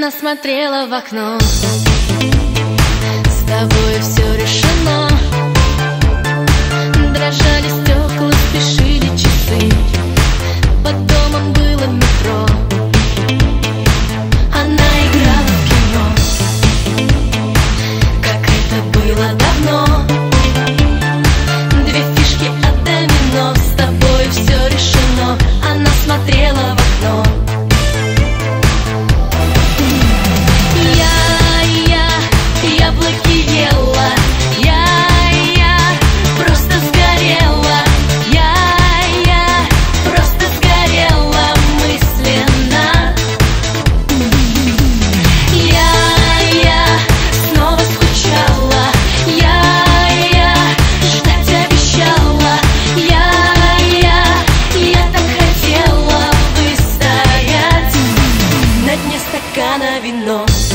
Она смотрела в окно. С тобой все решено. Дрожали стекла, спешили часы. Под домом было метро. Она играла в кино, как это было давно. Две фишки от домино. С тобой все решено. Она смотрела в окно. Яблоки ела, я просто сгорела, я просто сгорела мысленно. Я снова скучала, я ждать обещала, я так хотела выстоять на дне стакана вино.